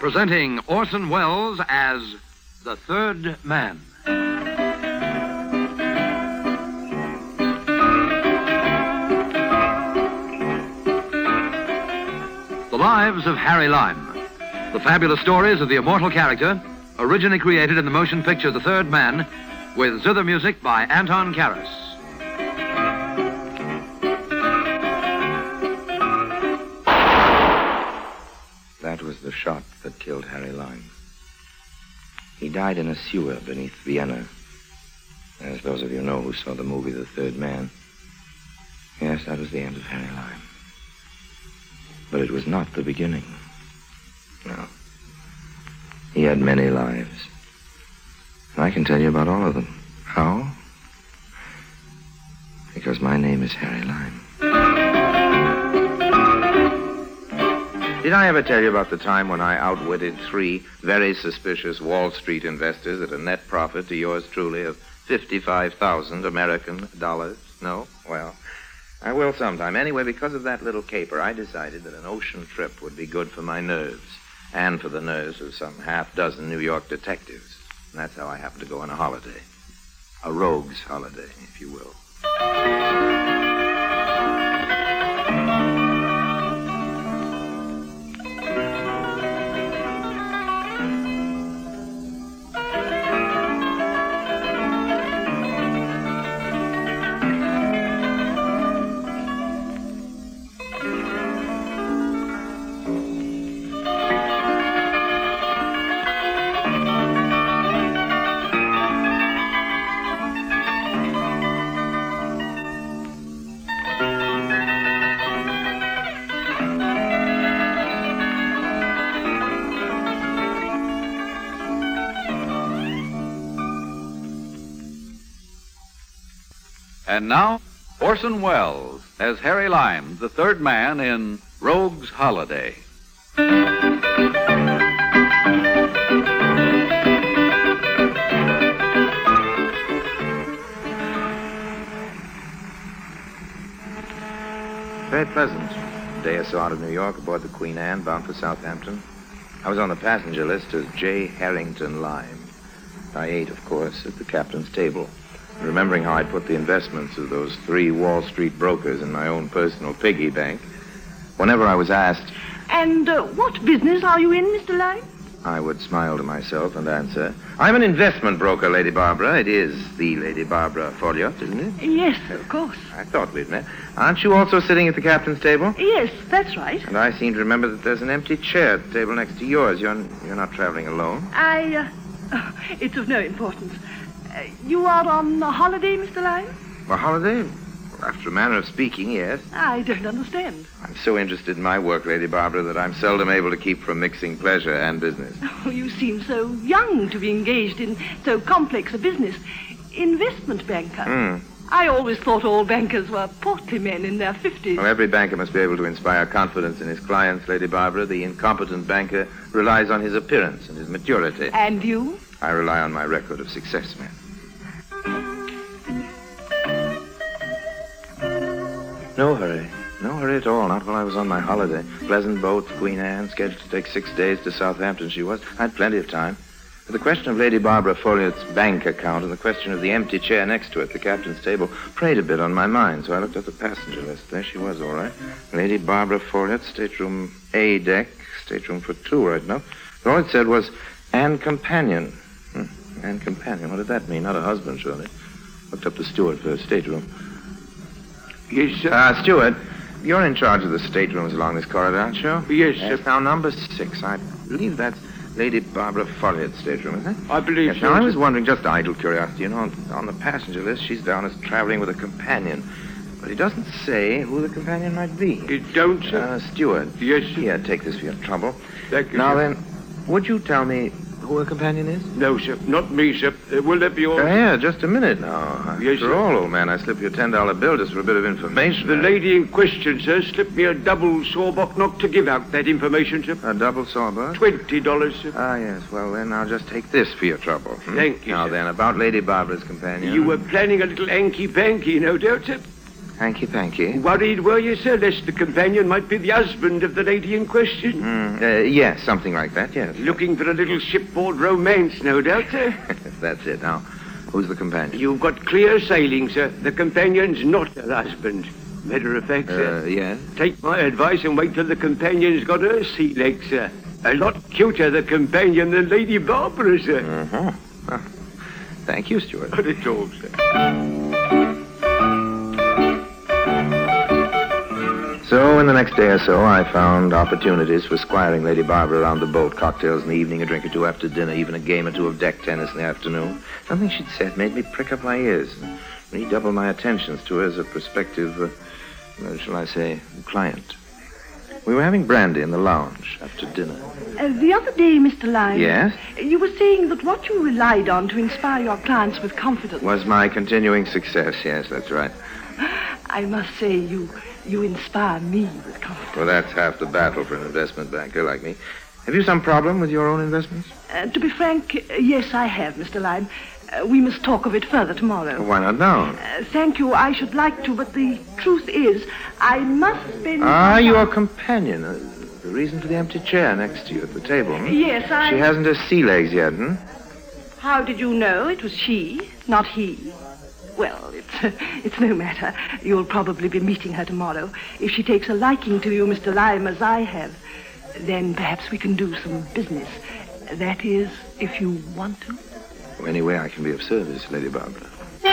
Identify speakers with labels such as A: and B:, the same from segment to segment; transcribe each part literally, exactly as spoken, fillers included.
A: Presenting Orson Welles as the Third Man. The Lives of Harry Lime. The fabulous stories of the immortal character, originally created in the motion picture The Third Man, with zither music by Anton Karas.
B: That was the shot that killed Harry Lime. He died in a sewer beneath Vienna. As those of you know who saw the movie The Third Man. Yes, that was the end of Harry Lime. But it was not the beginning. No. He had many lives. And I can tell you about all of them. How? Because my name is Harry Lime. Did I ever tell you about the time when I outwitted three very suspicious Wall Street investors at a net profit to yours truly of fifty-five thousand American dollars? No? Well, I will sometime. Anyway, because of that little caper, I decided that an ocean trip would be good for my nerves and for the nerves of some half dozen New York detectives. And that's how I happened to go on a holiday. A rogue's holiday, if you will.
C: And now, Orson Welles as Harry Lime, the third man in Rogue's Holiday.
B: Very pleasant. A day or so out of New York, aboard the Queen Anne, bound for Southampton. I was on the passenger list as J. Harrington Lime. I ate, of course, at the captain's table. Remembering how I put the investments of those three Wall Street brokers in my own personal piggy bank, whenever I was asked...
D: And uh, what business are you in, Mister Lime?
B: I would smile to myself and answer, I'm an investment broker, Lady Barbara. It is the Lady Barbara Folliot, isn't it?
D: Yes, of course.
B: I thought we'd met. Aren't you also sitting at the captain's table?
D: Yes, that's right.
B: And I seem to remember that there's an empty chair at the table next to yours. You're, you're not traveling alone.
D: I, uh... Oh, it's of no importance. Uh, you are on a holiday, Mister Lime?
B: A holiday? After a manner of speaking, yes.
D: I don't understand.
B: I'm so interested in my work, Lady Barbara, that I'm seldom able to keep from mixing pleasure and business.
D: Oh, you seem so young to be engaged in so complex a business. Investment banker.
B: Hmm.
D: I always thought all bankers were portly men in their fifties.
B: Well, every banker must be able to inspire confidence in his clients, Lady Barbara. The incompetent banker relies on his appearance and his maturity.
D: And you?
B: I rely on my record of success, ma'am. No hurry. No hurry at all. Not while I was on my holiday. Pleasant boat, Queen Anne, scheduled to take six days to Southampton she was. I had plenty of time. But the question of Lady Barbara Folliot's bank account and the question of the empty chair next to it, the captain's table, preyed a bit on my mind, so I looked at the passenger list. There she was, all right. Lady Barbara Folliot, stateroom A deck, stateroom for two, right enough. But all it said was, and companion. Hmm. And companion. What did that mean? Not a husband, surely. Looked up the steward for her stateroom. Yes, sir. Uh, steward, you're in charge of the staterooms along this corridor, aren't you?
E: Yes, sir.
B: Yes, now, number six. I believe that's Lady Barbara Folliot's stateroom, isn't it?
E: I believe
B: yes,
E: so.
B: Now, I was wondering, just idle curiosity, you know, on, on the passenger list, she's down as traveling with a companion. But he doesn't say who the companion might be.
E: It don't, sir?
B: Uh, steward.
E: Yes, sir.
B: Here, take this for your trouble.
E: Thank you,
B: Now,
E: sir.
B: then, would you tell me who her companion is?
E: No, sir. Not me, sir. Uh, will that be all?
B: Uh, yeah, just a minute now.
E: Yes,
B: After
E: sir.
B: all, old man, I slip you a ten dollar bill just for a bit of information.
E: The lady in question, sir, slipped me a double sawbuck not to give out that information, sir.
B: A double sawbuck?
E: Twenty dollars, sir.
B: Ah, yes. Well, then I'll just take this for your trouble. Hmm?
E: Thank you,
B: Now,
E: sir.
B: then, about Lady Barbara's companion.
E: You were planning a little hanky-panky, no doubt, sir.
B: Hanky panky.
E: Worried, were you, sir, lest the companion might be the husband of the lady in question?
B: Mm, uh, yes, something like that, yes.
E: Looking for a little shipboard romance, no doubt, sir?
B: That's it. Now, who's the companion?
E: You've got clear sailing, sir. The companion's not her husband. Matter of fact, sir.
B: Uh, yes?
E: Take my advice and wait till the companion's got her sea legs, sir. A lot cuter, the companion, than Lady Barbara, sir.
B: Uh-huh. Well, thank you, Stuart.
E: Not at all, sir.
B: So, in the next day or so, I found opportunities for squiring Lady Barbara around the boat, cocktails in the evening, a drink or two after dinner, even a game or two of deck tennis in the afternoon. Something she'd said made me prick up my ears and redouble my attentions to her as a prospective, uh, uh, shall I say, client. We were having brandy in the lounge after dinner.
D: Uh, the other day, Mister Lyme.
B: Yes?
D: You were saying that what you relied on to inspire your clients with confidence.
B: Was my continuing success, yes, that's right.
D: I must say, you you inspire me with confidence.
B: Well, that's half the battle for an investment banker like me. Have you some problem with your own investments?
D: Uh, to be frank, uh, yes, I have, Mister Lyme. Uh, we must talk of it further tomorrow.
B: Well, why not now?
D: Uh, thank you, I should like to, but the truth is, I must spend...
B: Ah,
D: my
B: your
D: time-
B: companion. Uh, the reason for the empty chair next to you at the table. Hmm?
D: Yes, I...
B: She hasn't her sea legs yet, hmm?
D: How did you know it was she, not he? Well, it's, it's no matter. You'll probably be meeting her tomorrow. If she takes a liking to you, Mister Lyme, as I have, then perhaps we can do some business. That is, if you want to.
B: Any way I can be of service, Lady Barbara.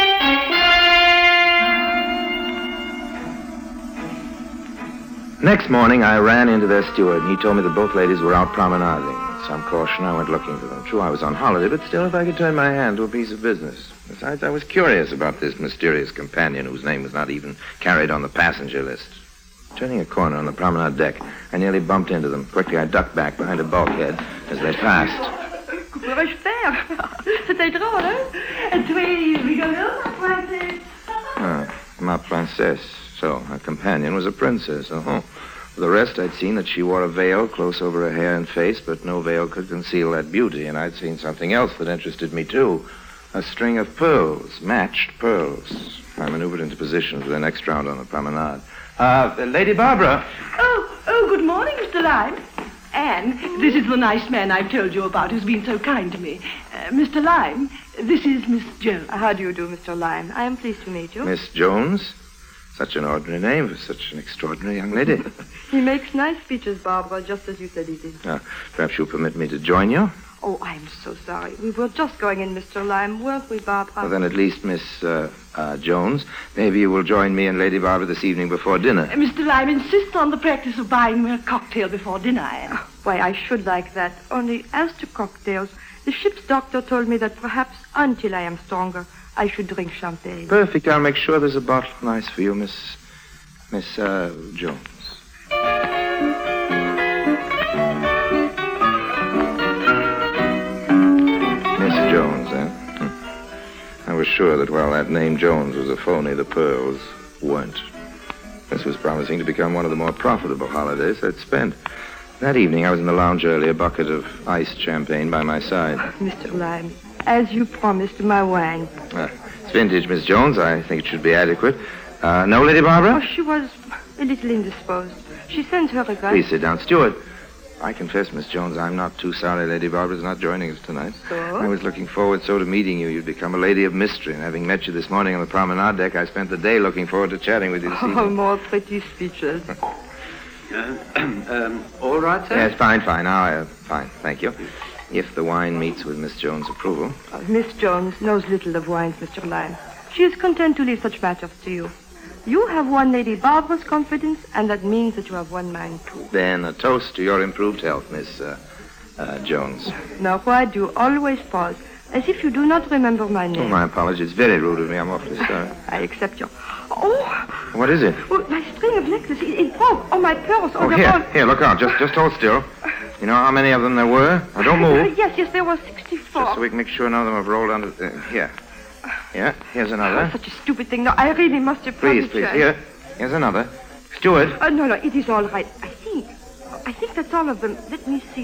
B: Next morning, I ran into their steward, and he told me that both ladies were out promenading. With some caution, I went looking for them. True, I was on holiday, but still, if I could turn my hand to a piece of business. Besides, I was curious about this mysterious companion whose name was not even carried on the passenger list. Turning a corner on the promenade deck, I nearly bumped into them. Quickly, I ducked back behind a bulkhead as they passed.
D: Que pourrais-je faire? C'était drôle, hein? Tu es rigolo, ma princesse.
B: Ah, ma princesse. So, her companion was a princess. Uh-huh. For the rest, I'd seen that she wore a veil close over her hair and face, but no veil could conceal that beauty, and I'd seen something else that interested me, too. A string of pearls, matched pearls. I maneuvered into position for the next round on the promenade. Uh, Lady Barbara.
D: Oh, oh, good morning, Mister Lyme. Anne, this is the nice man I've told you about who's been so kind to me. Uh, Mister Lyme, this is Miss Jones.
F: How do you do, Mister Lyme? I am pleased to meet you.
B: Miss Jones? Such an ordinary name for such an extraordinary young lady.
F: He makes nice speeches, Barbara, just as you said he did.
B: Uh, perhaps you'll permit me to join you?
F: Oh, I'm so sorry. We were just going in, Mister Lyme, weren't we, Barbara?
B: Well, then at least, Miss uh, uh, Jones, maybe you will join me and Lady Barbara this evening before dinner.
D: Uh, Mister Lyme insists on the practice of buying me a cocktail before dinner, Anne.
F: Why, I should like that. Only as to cocktails, the ship's doctor told me that perhaps until I am stronger, I should drink champagne.
B: Perfect. I'll make sure there's a bottle nice for you, Miss... Miss, uh, Jones. Miss Jones, eh? Hmm. I was sure that while that name Jones was a phony, the pearls weren't. This was promising to become one of the more profitable holidays I'd spent. That evening, I was in the lounge early, a bucket of iced champagne by my side.
F: Mister Lyme, as you promised, my wine.
B: Uh, it's vintage, Miss Jones. I think it should be adequate. Uh, no, Lady Barbara?
F: Oh, she was a little indisposed. She sent her regrets.
B: Please sit down. Stuart, I confess, Miss Jones, I'm not too sorry Lady Barbara's not joining us tonight.
F: So?
B: I was looking forward so to meeting you. You'd become a lady of mystery. And having met you this morning on the promenade deck, I spent the day looking forward to chatting with you this
F: Oh,
B: evening.
F: more pretty speeches.
E: Uh, um, all right, sir?
B: Yes, fine, fine. Now, uh, fine. Thank you. If the wine meets with Miss Jones' approval.
F: Uh, Miss Jones knows little of wines, Mister Lyme. She is content to leave such matters to you. You have won Lady Barbara's confidence, and that means that you have won mine, too.
B: Then a toast to your improved health, Miss uh, uh, Jones.
F: Now, why do you always pause, as if you do not remember my
B: Oh,
F: name?
B: my apologies. Very rude of me. I'm awfully sorry.
F: I accept your... Oh,
B: What is it?
F: oh my string of necklaces, it, it broke. Oh, my pearls. Oh,
B: Oh,
F: they're
B: here.
F: all...
B: Here, look out. Just, just hold still. You know how many of them there were? Now, don't
F: Uh,
B: move.
F: yes, yes, there were sixty-four.
B: Just so we can make sure none of them have rolled under... Uh, here. Yeah, here's
F: Oh,
B: another.
F: such a stupid thing. No, I really must
B: Please, please.
F: apologize.
B: Here. Here's another. Steward.
F: Uh, no, no, it is all right. I think, I think that's all of them. Let me see.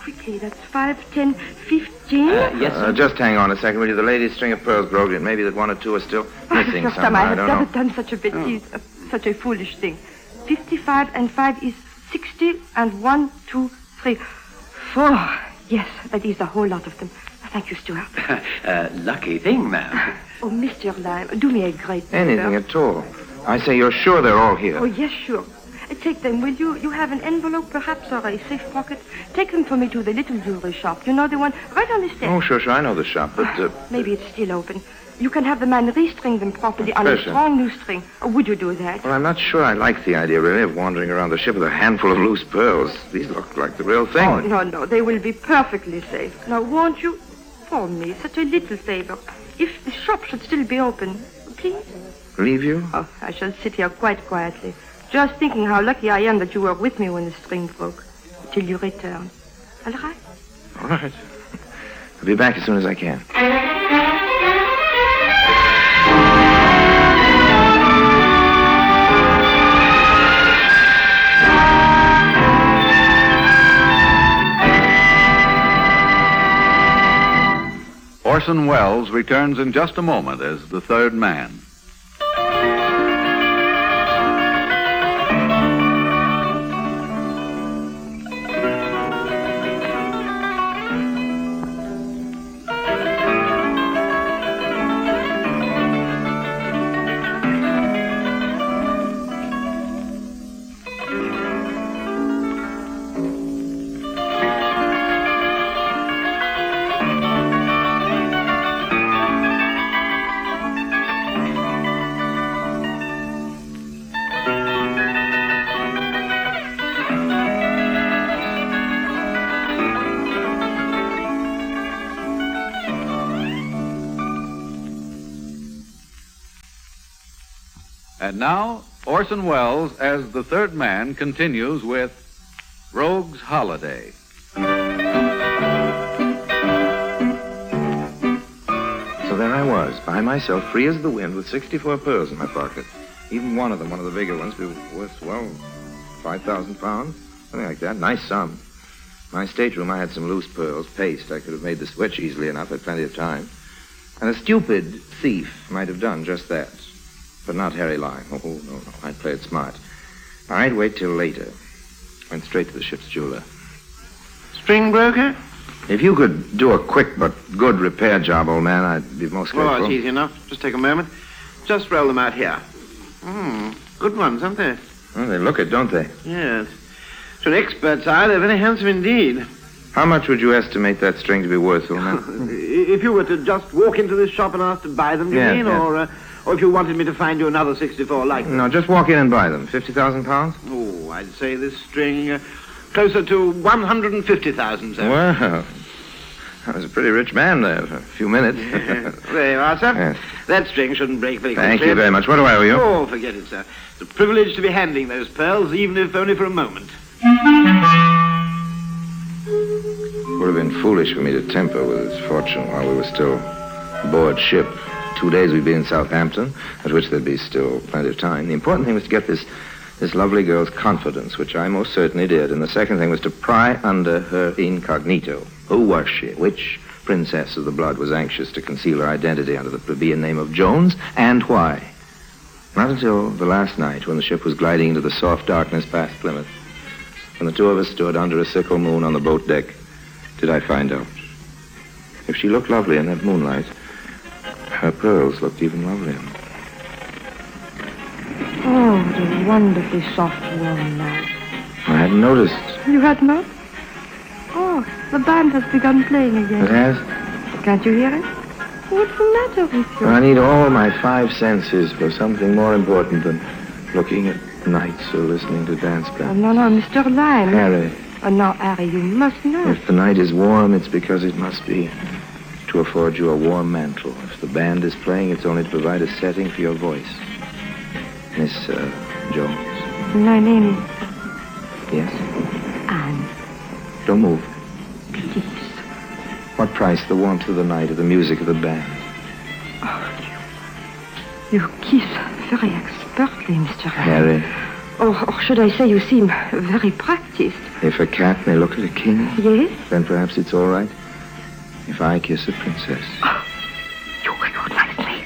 F: quickly. That's five, ten, fifteen.
G: Uh, yes,
B: Uh,
G: sir.
B: just hang on a second, will you? The lady's string of pearls broke. It may be that one or two are still
F: Oh,
B: missing
F: the first time
B: somewhere.
F: I
B: I
F: have
B: don't
F: never
B: know.
F: done such a betise, uh, such a foolish thing. Fifty-five and five is sixty, and one, two, three, four. Yes, that is a whole lot of them. Thank you, Stuart.
G: uh, lucky thing, ma'am.
F: Oh, Mister Lime, do me a great favor.
B: Anything at all. I say you're sure they're all here.
F: Oh, yes, sure. Uh, Take them, will you? You have an envelope, perhaps, or a safe pocket? Take them for me to the little jewelry shop. You know the one right on the steps.
B: Oh, sure, sure. I know the shop, but... Uh,
F: Maybe it's still open. You can have the man restring them properly on a
B: Pressure.
F: strong new string. Or would you do that?
B: well, I'm not sure I like the idea, really, of wandering around the ship with a handful of loose pearls. These look like the real thing.
F: Oh, no, no, they will be perfectly safe. Now, won't you, for me, such a little favor, if the shop should still be open, please?
B: Leave you?
F: Oh, I shall sit here quite quietly, just thinking how lucky I am that you were with me when the string broke, till you return. All right?
B: All right. I'll be back as soon as I can.
C: Orson Welles returns in just a moment as the third man. And now, Orson Welles as the third man continues with Rogue's Holiday.
B: So there I was, by myself, free as the wind, with sixty-four pearls in my pocket. Even one of them, one of the bigger ones, be worth, well, five thousand pounds, something like that. Nice sum. My stateroom, I had some loose pearls, paste. I could have made the switch easily enough, had plenty of time. And a stupid thief might have done just that. But not Harry Lime. Oh, no, no. I'd play it smart. I'd wait till later. Went straight to the ship's jeweler.
H: String broker?
B: If you could do a quick but good repair job, old man, I'd be most grateful.
H: Oh, it's easy enough. Just take a moment. Just roll them out here. Hmm, good ones, aren't they?
B: Well, they look it, don't they?
H: Yes. To an expert's eye, they're very handsome indeed.
B: How much would you estimate that string to be worth, old man?
H: If you were to just walk into this shop and ask to buy them, you
B: Yeah,
H: mean?
B: yeah.
H: Or, uh, or if you wanted me to find you another sixty-four like them?
B: No, just walk in and buy them. fifty thousand pounds?
H: Oh, I'd say this string uh, closer to one hundred fifty thousand, sir.
B: Well, I was a pretty rich man there for a few minutes.
H: There you are, sir.
B: Yes.
H: That string shouldn't break very
B: Thank
H: quickly.
B: you very much. What do I owe you?
H: Oh, forget it, sir. It's a privilege to be handling those pearls, even if only for a moment.
B: It would have been foolish for me to temper with his fortune while we were still aboard ship. Two days we'd be in Southampton, at which there'd be still plenty of time. The important thing was to get this, this lovely girl's confidence, which I most certainly did. And the second thing was to pry under her incognito. Who was she? Which princess of the blood was anxious to conceal her identity under the plebeian name of Jones, and why? Not until the last night, when the ship was gliding into the soft darkness past Plymouth, when the two of us stood under a sickle moon on the boat deck, did I find out. If she looked lovely in that moonlight, her pearls looked even lovelier.
F: Oh, what a wonderfully soft, warm night.
B: I hadn't noticed.
F: You had not? Oh, the band has begun playing again.
B: It has?
F: Can't you hear it? What's the matter with you?
B: I need all my five senses for something more important than looking at nights or listening to dance
F: Oh,
B: bands.
F: no, no, Mister Lime.
B: Harry,
F: Oh, now, Harry, you must know.
B: if the night is warm, it's because it must be to afford you a warm mantle. If the band is playing, it's only to provide a setting for your voice. Miss uh, Jones.
F: My name is
B: Yes?
F: Anne.
B: Don't move.
F: Please.
B: What price the warmth of the night or the music of the band?
F: Oh, you, you kiss very expertly, Mister
B: Harry.
F: Or, or should I say you seem very practiced.
B: If a cat may look at a king,
F: Yes?
B: then perhaps it's all right if I kiss a princess.
F: Oh, you recognize me.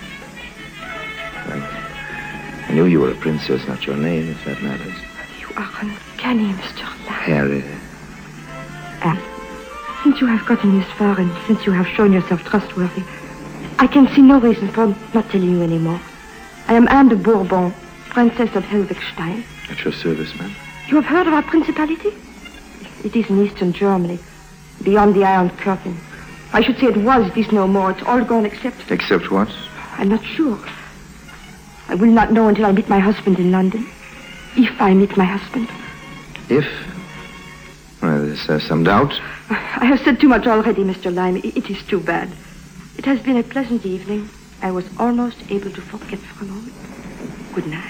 B: Well, I knew you were a princess, not your name, if that matters.
F: You are uncanny, Mister Lime.
B: Harry.
F: And since you have gotten this far and since you have shown yourself trustworthy, I can see no reason for not telling you anymore. I am Anne de Bourbon, Princess of Helvigstein.
B: At your service, ma'am.
F: You have heard of our principality? It is in eastern Germany, beyond the Iron Curtain. I should say it was. It is no more. It's all gone except...
B: Except what?
F: I'm not sure. I will not know until I meet my husband in London. If I meet my husband.
B: If? Well, there's uh, some doubt.
F: I have said too much already, Mister Lime. It, it is too bad. It has been a pleasant evening. I was almost able to forget for a moment. Good night.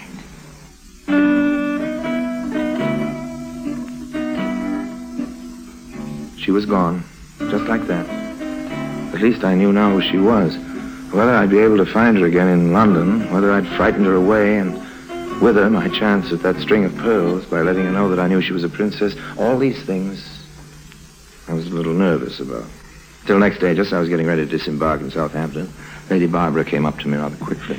B: She was gone, just like that. At least I knew now who she was. Whether I'd be able to find her again in London, whether I'd frightened her away, and with her my chance at that string of pearls by letting her know that I knew she was a princess, all these things I was a little nervous about. Till next day, just as I was getting ready to disembark in Southampton, Lady Barbara came up to me rather quickly.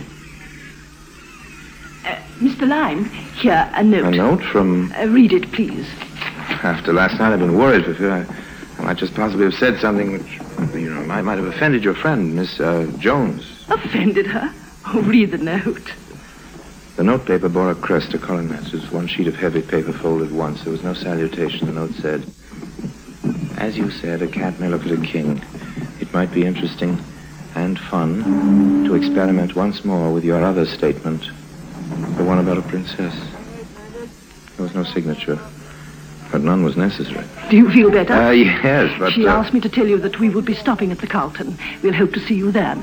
D: Uh, Mister Lime, here, a note.
B: A note from...
D: Uh, read it, please.
B: After last night, I've been worried for fear I, I might just possibly have said something which, you know, might, might have offended your friend, Miss uh, Jones.
D: Offended her? Oh, read the note.
B: The notepaper bore a crest, a coronet. It was one sheet of heavy paper folded once. There was no salutation. The note said, "As you said, a cat may look at a king. It might be interesting and fun to experiment once more with your other statement, the one about a princess." There was no signature, but none was necessary.
D: Do you feel better?
B: Uh, yes, but...
D: She
B: uh,
D: asked me to tell you that we will be stopping at the Carlton. We'll hope to see you then.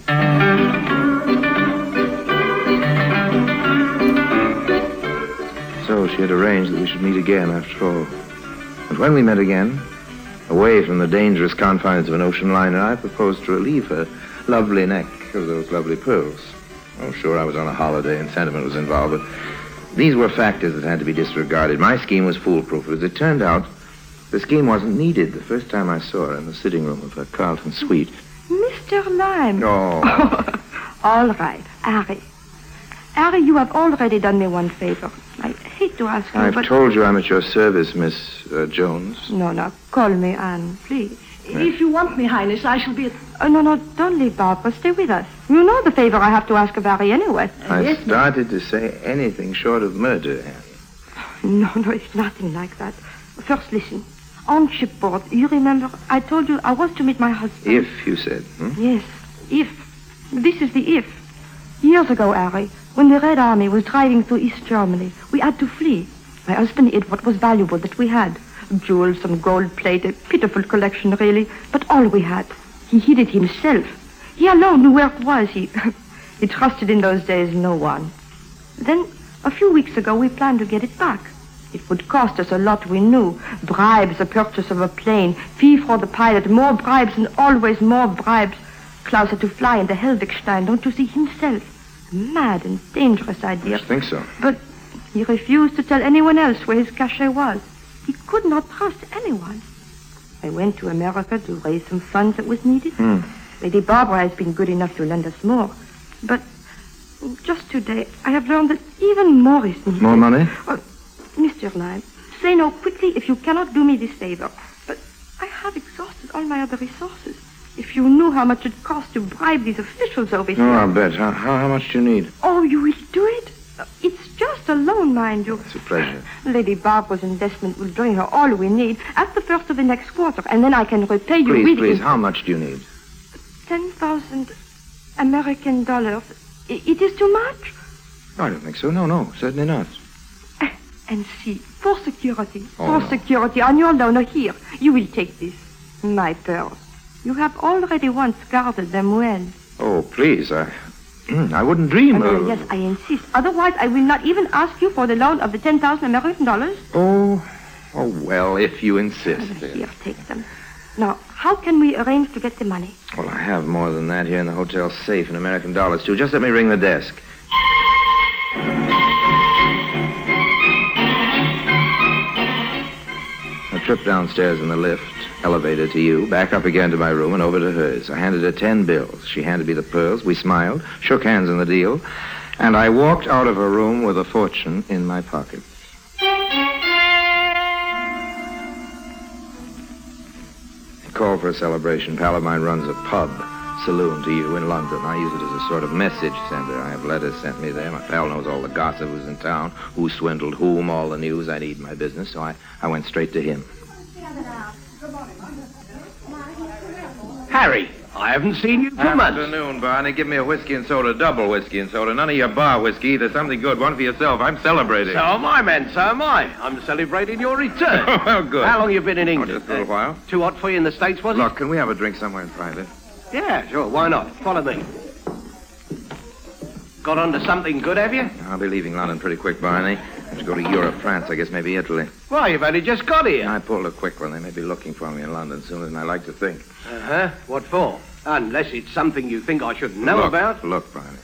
B: So she had arranged that we should meet again after all. And when we met again, away from the dangerous confines of an ocean liner, I proposed to relieve her lovely neck of those lovely pearls. Oh, sure, I was on a holiday and sentiment was involved, but these were factors that had to be disregarded. My scheme was foolproof. As it turned out, the scheme wasn't needed. The first time I saw her in the sitting room of her Carlton suite.
F: Mister Lime.
B: Oh.
F: All right, Harry. Harry, you have already done me one favor. I hate to ask you,
B: I've
F: but...
B: told you I'm at your service, Miss uh, Jones.
F: No, no, call me Anne, please.
D: If you want me, Highness, I shall be at...
F: Oh, no, no, don't leave, Barbara. Stay with us. You know the favor I have to ask of Harry anyway.
B: I
D: yes,
B: started to say anything short of murder, Anne.
F: No, no, it's nothing like that. First, listen. On shipboard, you remember, I told you I was to meet my husband.
B: If, you said. Hmm?
F: Yes, if. This is the if. Years ago, Harry, when the Red Army was driving through East Germany, we had to flee. My husband hid what was valuable that we had. Jewels, some gold plate, a pitiful collection, really, but all we had. He hid it himself. He alone knew where it was. He, he trusted in those days no one. Then, a few weeks ago, we planned to get it back. It would cost us a lot, we knew. Bribes, the purchase of a plane, fee for the pilot, more bribes and always more bribes. Klaus had to fly into Helvigstein, don't you see, himself. A mad and dangerous idea.
B: I think so.
F: But he refused to tell anyone else where his cachet was. He could not trust anyone. I went to America to raise some funds that was needed.
B: Hmm.
F: Lady Barbara has been good enough to lend us more. But just today, I have learned that even more is needed.
B: More money?
F: Oh, Mister Lime, say no quickly if you cannot do me this favor. But I have exhausted all my other resources. If you knew how much it costs to bribe these officials over here.
B: Oh, I'll bet. How, how, how much do you need?
F: Oh, you will do it? It's just a loan, mind you.
B: It's a pleasure.
F: Lady Barbara's investment will bring her all we need at the first of the next quarter, and then I can repay you
B: Please,
F: with...
B: please, how much do you need?
F: Ten thousand American dollars. I- it is too much?
B: I don't think so. No, no, certainly not.
F: And see, for security,
B: Oh,
F: for
B: no.
F: security, on your loan, or here, you will take this. My pearls. You have already once guarded them well.
B: Oh, please, I... I wouldn't dream
F: Oh,
B: of...
F: no, yes, I insist. Otherwise, I will not even ask you for the loan of the ten thousand American dollars.
B: Oh, oh, well, if you insist.
F: Here, take them. Now, how can we arrange to get the money?
B: Well, I have more than that here in the hotel safe in American dollars, too. Just let me ring the desk. trip downstairs in the lift, elevator to you, back up again to my room, and over to hers. I handed her ten bills. She handed me the pearls. We smiled, shook hands on the deal, and I walked out of her room with a fortune in my pocket. I called for a celebration. Pal of mine runs a pub saloon to you in London. I use it as a sort of message center. I have letters sent me there. My pal knows all the gossip who's in town, who swindled whom, all the news I need in my business, so I, I went straight to him.
E: Harry, I haven't seen you for months.
B: Afternoon, Barney. Give me a whiskey and soda, double whiskey and soda. None of your bar whiskey. There's something good. One for yourself. I'm celebrating.
E: So am I, man. So am I. I'm celebrating your return.
B: Well, good.
E: How long you been in England?
B: Oh, just a little while.
E: Too hot for you in the States, was
B: Look, can we have a drink somewhere in private?
E: it? Yeah, sure. Why not? Follow me. Got onto something good, have you?
B: I'll be leaving London pretty quick, Barney. I have to go to Europe, France, I guess maybe Italy.
E: Well, you've only just got here.
B: I pulled a quick one. They may be looking for me in London sooner than I like to think.
E: Uh-huh. What for? Unless it's something you think I should know
B: look,
E: about.
B: Look, Barney.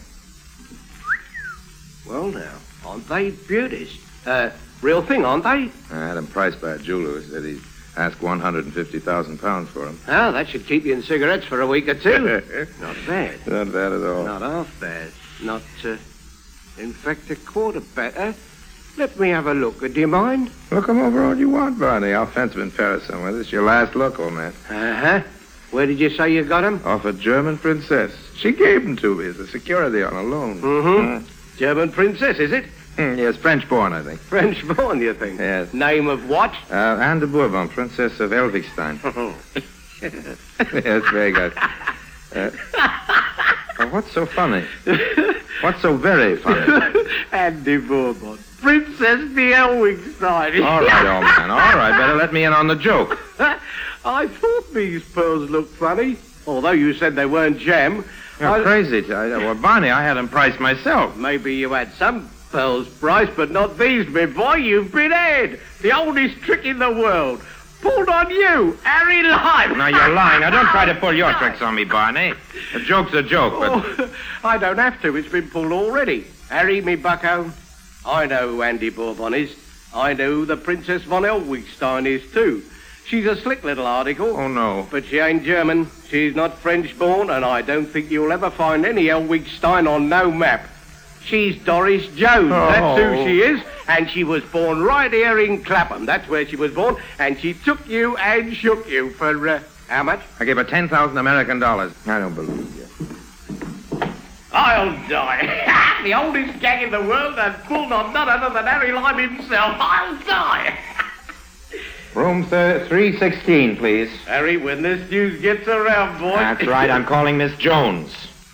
E: Well, now, aren't they beauties? Uh, real thing, aren't they?
B: I had them priced by a jeweler who said he'd ask one hundred fifty thousand pounds for them.
E: Oh, that should keep you in cigarettes for a week or two. Not bad.
B: Not bad at all.
E: Not half bad. Not, uh, in fact, a quarter better. Let me have a look. Do you mind?
B: Look them over all you want, Barney. I'll fence them in Paris somewhere. This is your last look, old man.
E: Uh-huh. Where did you say you got him?
B: Off a German princess. She gave them to me as a security on a loan.
E: Mm-hmm. Uh, German princess, is it?
B: Yes, French-born, I think.
E: French-born, you think?
B: Yes.
E: Name of what?
B: Uh, Anne de Bourbon, Princess of Elvichstein. Yes, very good. Uh, well, what's so funny? What's so very funny?
E: Andy Bourbon. Princess de Elwingstein.
B: All right, old man. All right, better let me in on the joke.
E: I thought these pearls looked funny, although you said they weren't gem.
B: You're
E: I-
B: crazy. T- Well, Barney, I had them priced myself.
E: Maybe you had some pearls priced, but not these, my boy. You've been had. The oldest trick in the world. Pulled on you, Harry Lime.
B: Now, you're lying. Now, don't try to pull your tricks on me, Barney. A joke's a joke, but...
E: Oh, I don't have to. It's been pulled already. Harry, me bucko, I know who Andy Bourbon is. I know who the Princess von Elwigstein is, too. She's a slick little article.
B: Oh, no.
E: But she ain't German. She's not French-born, and I don't think you'll ever find any Elwigstein on no map. She's Doris Jones.
B: Oh.
E: That's who she is. And she was born right here in Clapham. That's where she was born. And she took you and shook you for, uh, how much?
B: I gave her ten thousand American dollars. I don't believe you.
E: I'll die. The oldest gang in the world and pulled on none other than Harry Lime himself. I'll die.
B: Room three sixteen, please.
E: Harry, when this news gets around, boy.
B: That's right. I'm calling Miss Jones.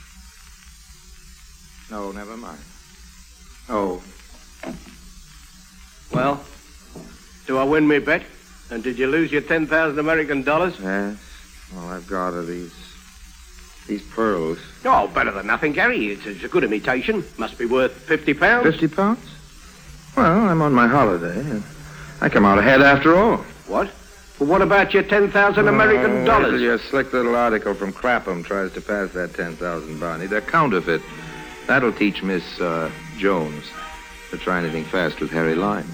B: No, never mind. Oh.
E: Well, do I win me bet? And did you lose your ten thousand American dollars?
B: Yes. All I've got are these... these pearls.
E: Oh, better than nothing, Gary. It's, it's a good imitation. Must be worth fifty pounds.
B: Fifty pounds? Well, I'm on my holiday. and I come out ahead after all.
E: What? Well, what about your ten thousand American
B: Oh, wait till
E: dollars?
B: your slick little article from Clapham tries to pass that ten thousand, Barney. They're counterfeit. That'll teach Miss uh, Jones to try anything fast with Harry Lime.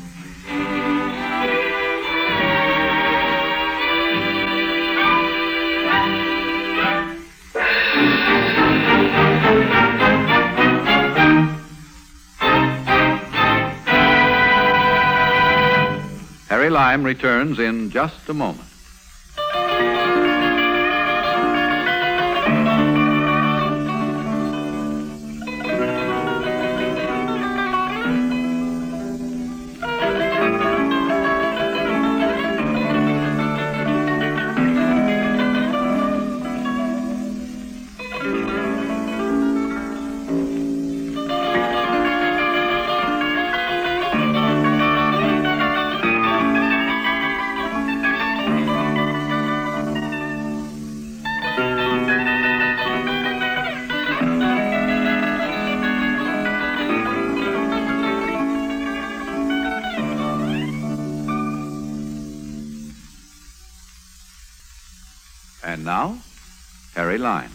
C: Harry Lime returns in just a moment. And now, Harry Lime.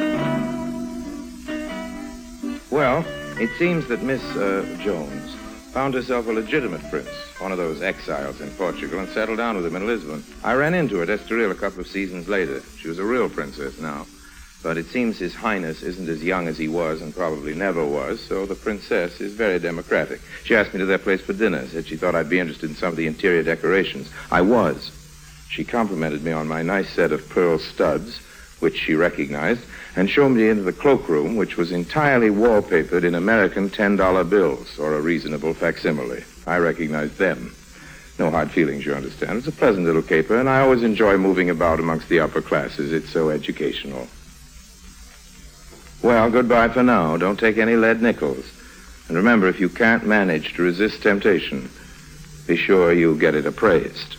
B: Well, it seems that Miss uh, Jones found herself a legitimate prince, one of those exiles in Portugal, and settled down with him in Lisbon. I ran into her at Estoril a couple of seasons later. She was a real princess now. But it seems His Highness isn't as young as he was and probably never was, so the princess is very democratic. She asked me to their place for dinner, said she thought I'd be interested in some of the interior decorations. I was. She complimented me on my nice set of pearl studs, which she recognized, and showed me into the cloakroom, which was entirely wallpapered in American ten-dollar bills, or a reasonable facsimile. I recognized them. No hard feelings, you understand. It's a pleasant little caper, and I always enjoy moving about amongst the upper classes. It's so educational. Well, goodbye for now. Don't take any lead nickels. And remember, if you can't manage to resist temptation, be sure you get it appraised.